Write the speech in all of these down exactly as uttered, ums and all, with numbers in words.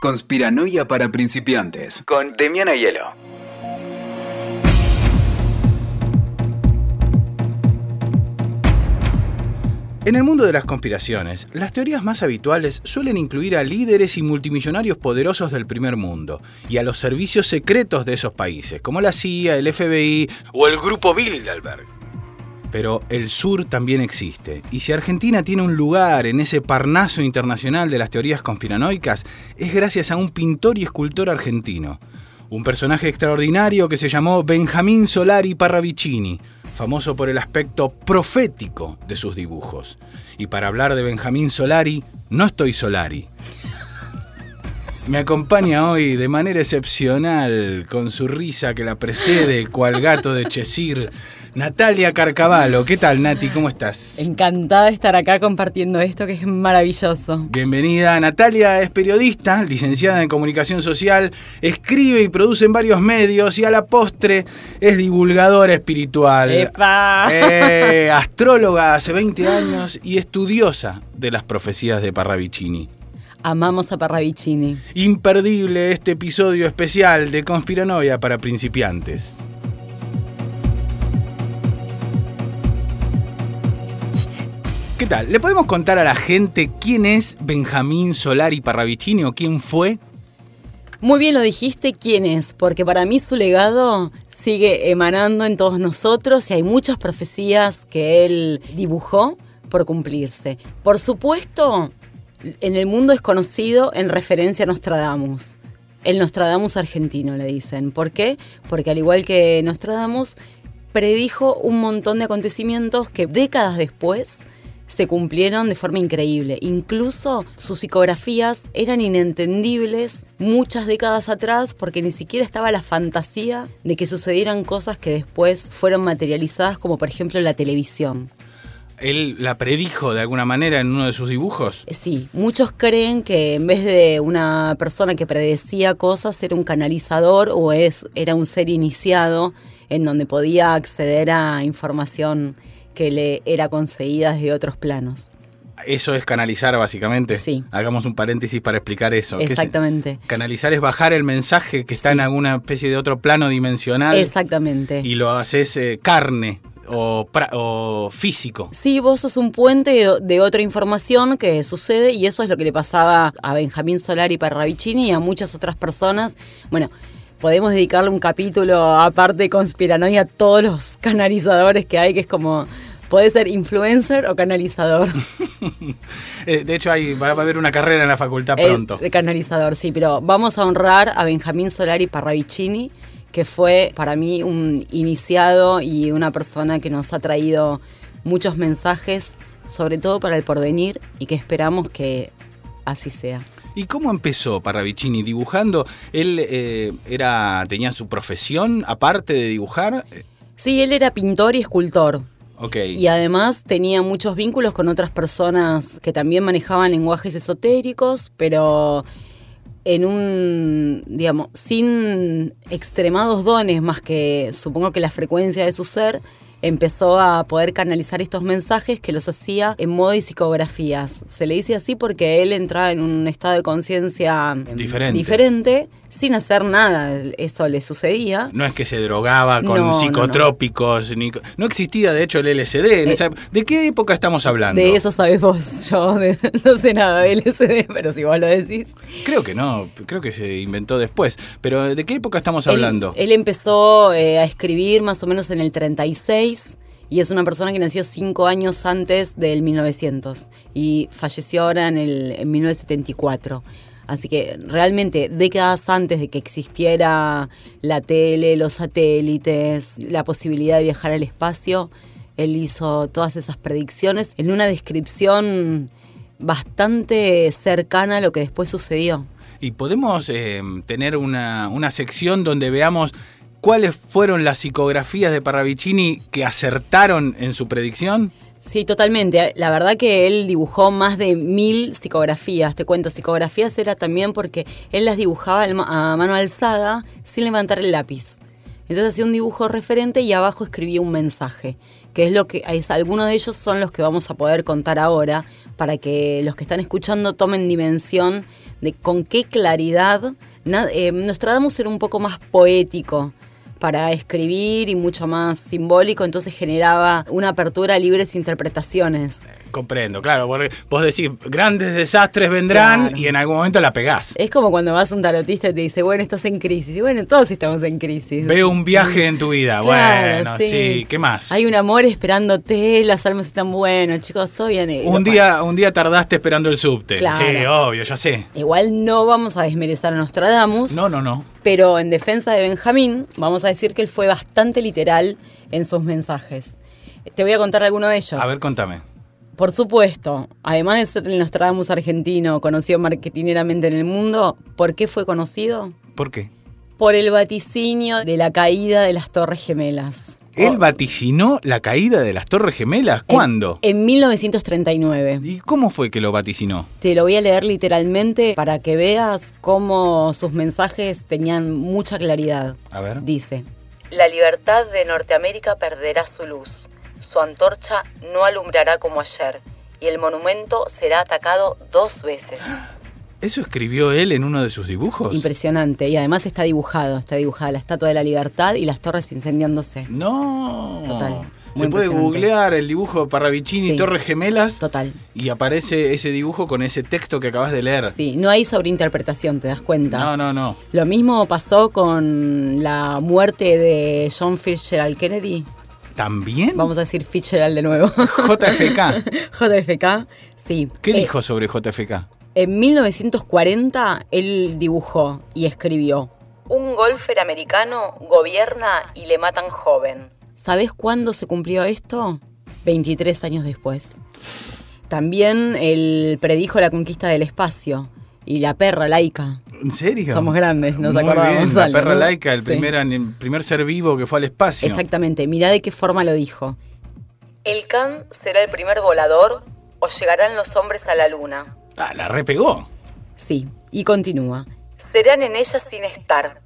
Conspiranoia para principiantes, con Demian Aiello. En el mundo de las conspiraciones, las teorías más habituales suelen incluir a líderes y multimillonarios poderosos del primer mundo y a los servicios secretos de esos países, como la C I A, el F B I o el Grupo Bilderberg. Pero el sur también existe, y si Argentina tiene un lugar en ese Parnaso internacional de las teorías conspiranoicas, es gracias a un pintor y escultor argentino. Un personaje extraordinario que se llamó Benjamín Solari Parravicini, famoso por el aspecto profético de sus dibujos. Y para hablar de Benjamín Solari, no estoy Solari. Me acompaña hoy de manera excepcional, con su risa que la precede, cual gato de Cheshire, Natalia Carcavallo. ¿Qué tal, Nati? ¿Cómo estás? Encantada de estar acá compartiendo esto que es maravilloso. Bienvenida. Natalia es periodista, licenciada en comunicación social, escribe y produce en varios medios y a la postre es divulgadora espiritual. ¡Epa! Eh, astróloga hace veinte años y estudiosa de las profecías de Parravicini. Amamos a Parravicini. Imperdible este episodio especial de Conspiranoia para principiantes. ¿Qué tal? ¿Le podemos contar a la gente quién es Benjamín Solari Parravicini o quién fue? Muy bien lo dijiste, quién es, porque para mí su legado sigue emanando en todos nosotros y hay muchas profecías que él dibujó por cumplirse. Por supuesto, en el mundo es conocido en referencia a Nostradamus. El Nostradamus argentino, le dicen. ¿Por qué? Porque al igual que Nostradamus, predijo un montón de acontecimientos que décadas después se cumplieron de forma increíble. Incluso sus psicografías eran inentendibles muchas décadas atrás porque ni siquiera estaba la fantasía de que sucedieran cosas que después fueron materializadas, como por ejemplo la televisión. ¿Él la predijo de alguna manera en uno de sus dibujos? Sí, muchos creen que en vez de una persona que predecía cosas era un canalizador o es, era un ser iniciado en donde podía acceder a información que le era concedida desde otros planos. ¿Eso es canalizar básicamente? Sí. Hagamos un paréntesis para explicar eso. Exactamente. Es, canalizar es bajar el mensaje que está Sí. en alguna especie de otro plano dimensional. Exactamente. Y lo haces eh, carne o, pra- o físico. Sí, vos sos un puente de otra información que sucede y eso es lo que le pasaba a Benjamín Solari Parravicini y a muchas otras personas. Bueno, podemos dedicarle un capítulo aparte conspiranoia a todos los canalizadores que hay, que es como, puede ser influencer o canalizador. De hecho, hay, va a haber una carrera en la facultad pronto. Eh, de canalizador, sí, pero vamos a honrar a Benjamín Solari Parravicini, que fue para mí un iniciado y una persona que nos ha traído muchos mensajes, sobre todo para el porvenir, y que esperamos que así sea. ¿Y cómo empezó Parravicini? ¿Dibujando? ¿Él eh, era tenía su profesión aparte de dibujar? Sí, él era pintor y escultor. Okay. Y además tenía muchos vínculos con otras personas que también manejaban lenguajes esotéricos, pero en un, digamos, sin extremados dones, más que supongo que la frecuencia de su ser, empezó a poder canalizar estos mensajes que los hacía en modo de psicografías. Se le dice así porque él entraba en un estado de conciencia diferente. diferente, sin hacer nada. Eso le sucedía. No es que se drogaba con No, psicotrópicos. No, no. Ni, no existía, de hecho, el L S D. En Eh, esa, ¿de qué época estamos hablando? De eso sabés vos. Yo de, no sé nada de L S D, pero si vos lo decís. Creo que no. Creo que se inventó después. Pero ¿de qué época estamos hablando? Él, él empezó eh, a escribir más o menos en el treinta y seis y es una persona que nació cinco años antes del mil novecientos y falleció ahora en, el, en mil novecientos setenta y cuatro. Así que realmente décadas antes de que existiera la tele, los satélites, la posibilidad de viajar al espacio, él hizo todas esas predicciones en una descripción bastante cercana a lo que después sucedió. ¿Y podemos eh, tener una, una sección donde veamos cuáles fueron las psicografías de Parravicini que acertaron en su predicción? Sí, totalmente. La verdad que él dibujó más de mil psicografías. Te cuento, psicografías era también porque él las dibujaba a mano alzada sin levantar el lápiz. Entonces hacía un dibujo referente y abajo escribía un mensaje, que es lo que es, algunos de ellos son los que vamos a poder contar ahora, para que los que están escuchando tomen dimensión de con qué claridad. Na, eh, Nostradamus era un poco más poético para escribir y mucho más simbólico, entonces generaba una apertura a libres interpretaciones. Comprendo, claro, porque vos decís, grandes desastres vendrán, claro, y en algún momento la pegás. Es como cuando vas a un tarotista y te dice, bueno, estás en crisis. Y bueno, todos estamos en crisis. Veo un viaje en tu vida, claro, bueno, sí. sí, ¿qué más? Hay un amor esperándote, las almas están buenas, chicos, todo bien. Un día, un día tardaste esperando el subte. Claro. Sí, obvio, ya sé. Igual no vamos a desmerecer a Nostradamus. No, no, no. Pero en defensa de Benjamín, vamos a decir que él fue bastante literal en sus mensajes. Te voy a contar alguno de ellos. A ver, contame. Por supuesto, además de ser el Nostradamus argentino, conocido marketineramente en el mundo, ¿por qué fue conocido? ¿Por qué? Por el vaticinio de la caída de las Torres Gemelas. ¿Él vaticinó la caída de las Torres Gemelas? ¿Cuándo? En, en mil novecientos treinta y nueve. ¿Y cómo fue que lo vaticinó? Te lo voy a leer literalmente para que veas cómo sus mensajes tenían mucha claridad. A ver. Dice: la libertad de Norteamérica perderá su luz. Su antorcha no alumbrará como ayer, y el monumento será atacado dos veces. ¿Eso escribió él en uno de sus dibujos? Impresionante, y además está dibujado, está dibujada la Estatua de la Libertad y las torres incendiándose. No. Total. Se puede googlear el dibujo de Parravicini, sí, Torres Gemelas. Total. Y aparece ese dibujo con ese texto que acabas de leer. Sí, no hay sobreinterpretación, ¿te das cuenta? No, no, no. Lo mismo pasó con la muerte de John Fitzgerald Kennedy. ¿También? Vamos a decir Fitzgerald de nuevo. J F K. J F K, sí. ¿Qué eh, dijo sobre J F K? En mil novecientos cuarenta él dibujó y escribió: un golfer americano gobierna y le matan joven. ¿Sabés cuándo se cumplió esto? veintitrés años después. También él predijo la conquista del espacio y la perra laica. ¿En serio? Somos grandes, nos Muy acordamos. Bien, la algo, perra ¿no? laica, el, sí. primer, el primer ser vivo que fue al espacio. Exactamente, mirá de qué forma lo dijo. El Khan será el primer volador o llegarán los hombres a la luna. Ah, la repegó. Sí, y continúa. Serán en ella sin estar.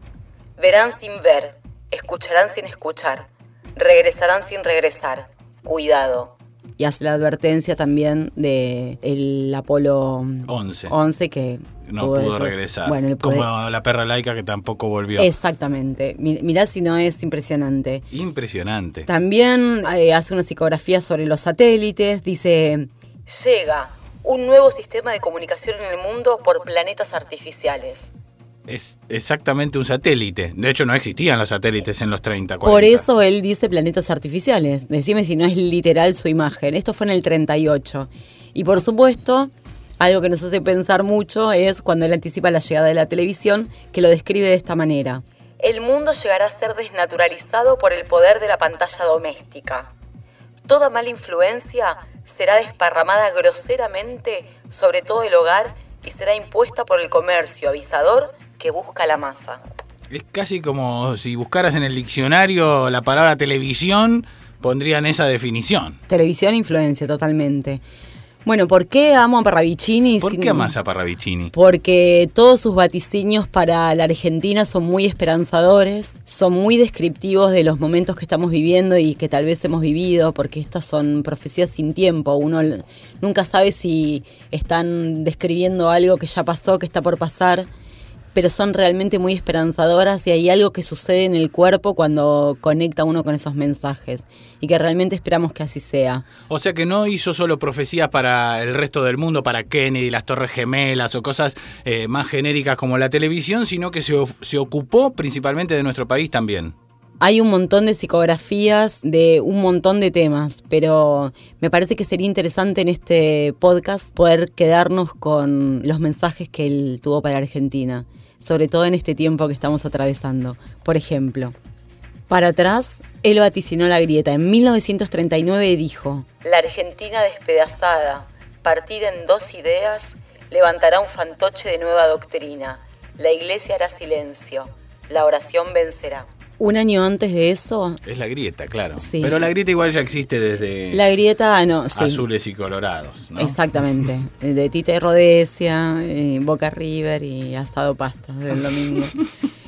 Verán sin ver, escucharán sin escuchar, regresarán sin regresar. Cuidado. Y hace la advertencia también de el Apolo once. once que no pudo eso. regresar. Bueno, como puede... la perra laica que tampoco volvió. Exactamente. Mirá si no es impresionante. Impresionante. También eh, hace una psicografía sobre los satélites. Dice: llega un nuevo sistema de comunicación en el mundo por planetas artificiales. Es exactamente un satélite. De hecho, no existían los satélites en los treinta, cuarenta. Por eso él dice planetas artificiales. Decime si no es literal su imagen. Esto fue en el treinta y ocho. Y por supuesto, algo que nos hace pensar mucho es cuando él anticipa la llegada de la televisión, que lo describe de esta manera: el mundo llegará a ser desnaturalizado por el poder de la pantalla doméstica. Toda mala influencia será desparramada groseramente sobre todo el hogar y será impuesta por el comercio avisador que busca la masa. Es casi como si buscaras en el diccionario la palabra televisión, pondrían esa definición. Televisión, influencia, totalmente. Bueno, ¿por qué amo a Parravicini? ¿Por qué amas a Parravicini? Porque todos sus vaticinios para la Argentina son muy esperanzadores, son muy descriptivos de los momentos que estamos viviendo y que tal vez hemos vivido, porque estas son profecías sin tiempo. Uno nunca sabe si están describiendo algo que ya pasó, que está por pasar, pero son realmente muy esperanzadoras y hay algo que sucede en el cuerpo cuando conecta uno con esos mensajes y que realmente esperamos que así sea. O sea que no hizo solo profecías para el resto del mundo, para Kennedy, las Torres Gemelas o cosas eh, más genéricas como la televisión, sino que se, se ocupó principalmente de nuestro país también. Hay un montón de psicografías de un montón de temas, pero me parece que sería interesante en este podcast poder quedarnos con los mensajes que él tuvo para Argentina, sobre todo en este tiempo que estamos atravesando. Por ejemplo, para atrás, él vaticinó la grieta. En mil novecientos treinta y nueve dijo: la Argentina despedazada, partida en dos ideas, levantará un fantoche de nueva doctrina. La iglesia hará silencio, la oración vencerá. Un año antes de eso... Es la grieta, claro. Sí. Pero la grieta igual ya existe desde... La grieta, no, sí. Azules y colorados, ¿no? Exactamente. De Tita y Rhodesia, eh, Boca River y Asado Pastos del domingo.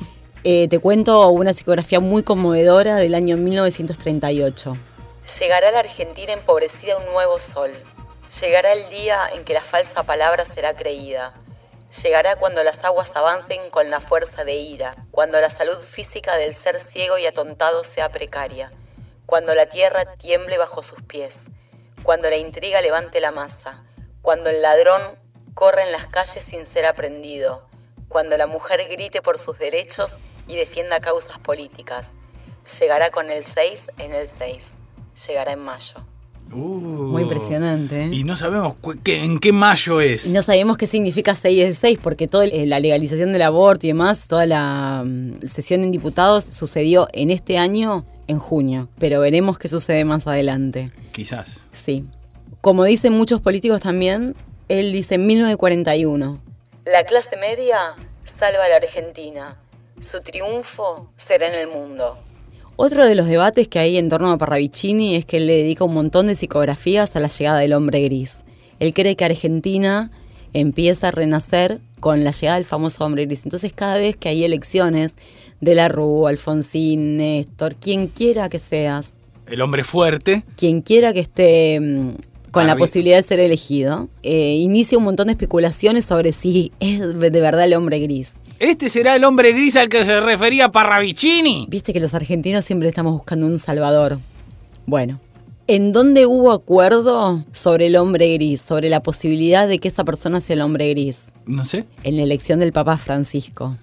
Eh, te cuento una psicografía muy conmovedora del año mil novecientos treinta y ocho. Llegará a la Argentina empobrecida un nuevo sol. Llegará el día en que la falsa palabra será creída. Llegará cuando las aguas avancen con la fuerza de ira, cuando la salud física del ser ciego y atontado sea precaria, cuando la tierra tiemble bajo sus pies, cuando la intriga levante la masa, cuando el ladrón corra en las calles sin ser aprendido, cuando la mujer grite por sus derechos y defienda causas políticas. Llegará con el seis en el seis. Llegará en mayo. Uh, Muy impresionante, ¿eh? Y no sabemos cu- qué, en qué mayo es. Y no sabemos qué significa seis de seis, porque toda la legalización del aborto y demás, toda la um, sesión en diputados sucedió en este año, en junio. Pero veremos qué sucede más adelante. Quizás. Sí. Como dicen muchos políticos también, él dice en mil novecientos cuarenta y uno. La clase media salva a la Argentina. Su triunfo será en el mundo. Otro de los debates que hay en torno a Parravicini es que él le dedica un montón de psicografías a la llegada del hombre gris. Él cree que Argentina empieza a renacer con la llegada del famoso hombre gris. Entonces cada vez que hay elecciones, de la Rúa, Alfonsín, Néstor, quien quiera que seas, El hombre fuerte. quien quiera que esté mmm, con Arri- la posibilidad de ser elegido, eh, inicia un montón de especulaciones sobre si es de verdad el hombre gris. ¿Este será el hombre gris al que se refería Parravicini? Viste que los argentinos siempre estamos buscando un salvador. Bueno, ¿en dónde hubo acuerdo sobre el hombre gris? Sobre la posibilidad de que esa persona sea el hombre gris. No sé. En la elección del Papa Francisco.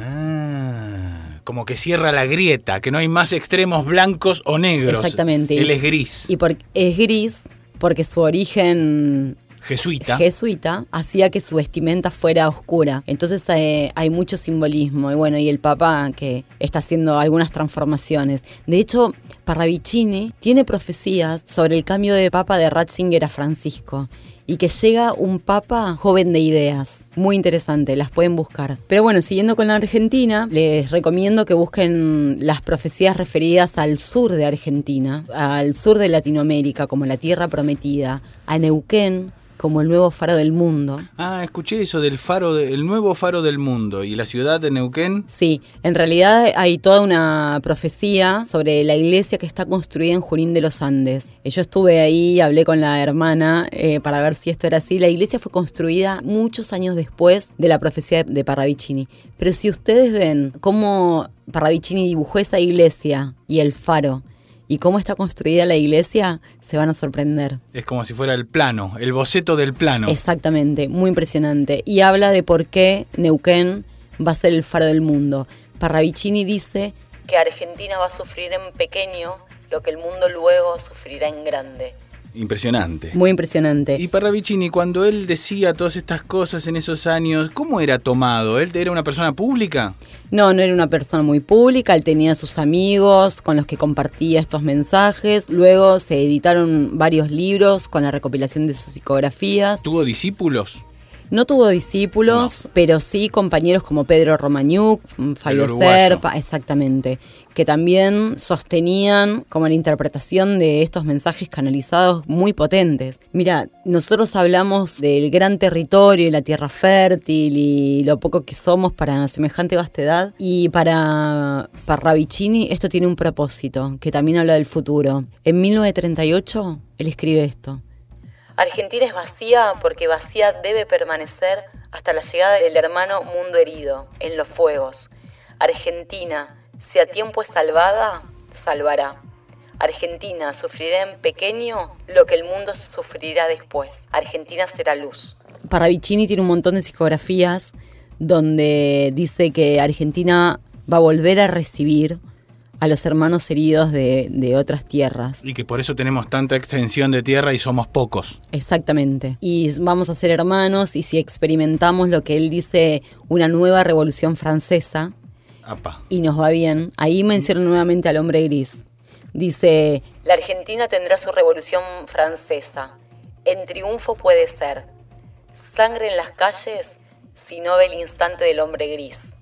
Ah, como que cierra la grieta, que no hay más extremos blancos o negros. Exactamente. Él es gris. Y por, es gris porque su origen Jesuita. jesuita hacía que su vestimenta fuera oscura. Entonces eh, hay mucho simbolismo. Y bueno, y el Papa que está haciendo algunas transformaciones. De hecho, Parravicini tiene profecías sobre el cambio de Papa de Ratzinger a Francisco. Y que llega un Papa joven de ideas. Muy interesante, las pueden buscar. Pero bueno, siguiendo con la Argentina, les recomiendo que busquen las profecías referidas al sur de Argentina, al sur de Latinoamérica, como la Tierra Prometida, a Neuquén, como el nuevo faro del mundo. Ah, escuché eso del faro, de, el nuevo faro del mundo. ¿Y la ciudad de Neuquén? Sí, en realidad hay toda una profecía sobre la iglesia que está construida en Junín de los Andes. Yo estuve ahí, hablé con la hermana eh, para ver si esto era así. La iglesia fue construida muchos años después de la profecía de Parravicini. Pero si ustedes ven cómo Parravicini dibujó esa iglesia y el faro, y cómo está construida la iglesia, se van a sorprender. Es como si fuera el plano, el boceto del plano. Exactamente, muy impresionante. Y habla de por qué Neuquén va a ser el faro del mundo. Parravicini dice que Argentina va a sufrir en pequeño lo que el mundo luego sufrirá en grande. Impresionante. Muy impresionante. Y Parravicini, cuando él decía todas estas cosas en esos años, ¿cómo era tomado? ¿Él era una persona pública? No, no era una persona muy pública, él tenía sus amigos con los que compartía estos mensajes. Luego se editaron varios libros con la recopilación de sus psicografías. ¿Tuvo discípulos? No tuvo discípulos, no. Pero sí compañeros como Pedro Romagnuk, Fabio Serpa, exactamente, que también sostenían como la interpretación de estos mensajes canalizados muy potentes. Mira, nosotros hablamos del gran territorio y la tierra fértil y lo poco que somos para semejante vastedad, y para Parravicini esto tiene un propósito, que también habla del futuro. En mil novecientos treinta y ocho él escribe esto. Argentina es vacía porque vacía debe permanecer hasta la llegada del hermano mundo herido, en los fuegos. Argentina, si a tiempo es salvada, salvará. Argentina sufrirá en pequeño lo que el mundo sufrirá después. Argentina será luz. Parravicini tiene un montón de psicografías donde dice que Argentina va a volver a recibir a los hermanos heridos de, de otras tierras. Y que por eso tenemos tanta extensión de tierra y somos pocos. Exactamente. Y vamos a ser hermanos, y si experimentamos lo que él dice, una nueva revolución francesa, Apa. y nos va bien, ahí menciona nuevamente al hombre gris. Dice, la Argentina tendrá su revolución francesa. En triunfo puede ser. Sangre en las calles si no ve el instante del hombre gris.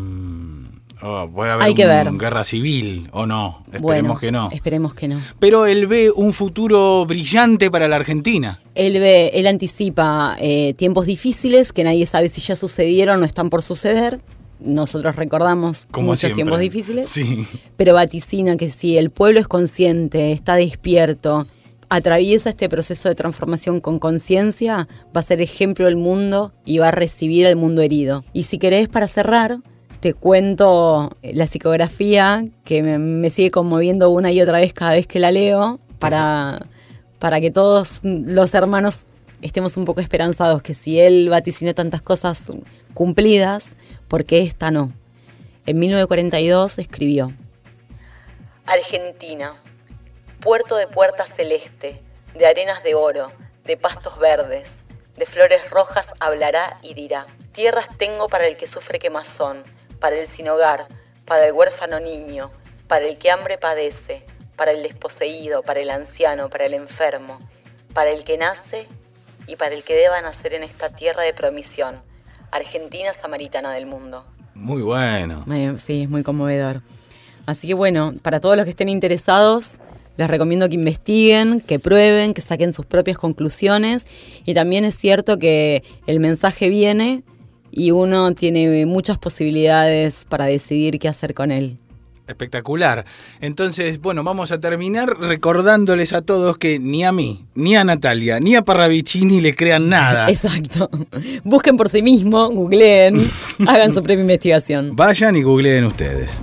Oh, puede haber Hay que ver. una guerra civil o no, esperemos bueno, que no. Esperemos que no. Pero él ve un futuro brillante para la Argentina. Él ve, él anticipa eh, tiempos difíciles que nadie sabe si ya sucedieron o están por suceder, nosotros recordamos Como muchos siempre. tiempos difíciles, Sí. pero vaticina que si el pueblo es consciente, está despierto, atraviesa este proceso de transformación con conciencia, va a ser ejemplo del mundo y va a recibir al mundo herido. Y si querés, para cerrar, te cuento la psicografía que me, me sigue conmoviendo una y otra vez cada vez que la leo, para, para que todos los hermanos estemos un poco esperanzados que si él vaticinó tantas cosas cumplidas, ¿por qué esta no? En mil novecientos cuarenta y dos escribió: Argentina, puerto de puerta celeste, de arenas de oro, de pastos verdes, de flores rojas hablará y dirá: tierras tengo para el que sufre quemazón, para el sin hogar, para el huérfano niño, para el que hambre padece, para el desposeído, para el anciano, para el enfermo, para el que nace y para el que deba nacer en esta tierra de promisión, Argentina samaritana del mundo. Muy bueno. Sí, es muy conmovedor. Así que bueno, para todos los que estén interesados, les recomiendo que investiguen, que prueben, que saquen sus propias conclusiones. Y también es cierto que el mensaje viene y uno tiene muchas posibilidades para decidir qué hacer con él. Espectacular. Entonces, bueno, vamos a terminar recordándoles a todos que ni a mí, ni a Natalia, ni a Parravicini le crean nada. Exacto. Busquen por sí mismos, googleen, hagan su propia investigación. Vayan y googleen ustedes.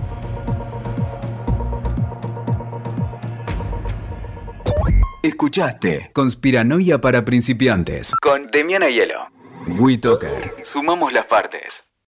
Escuchaste Conspiranoia para principiantes con Demiana Hielo. WeToker. Sumamos las partes.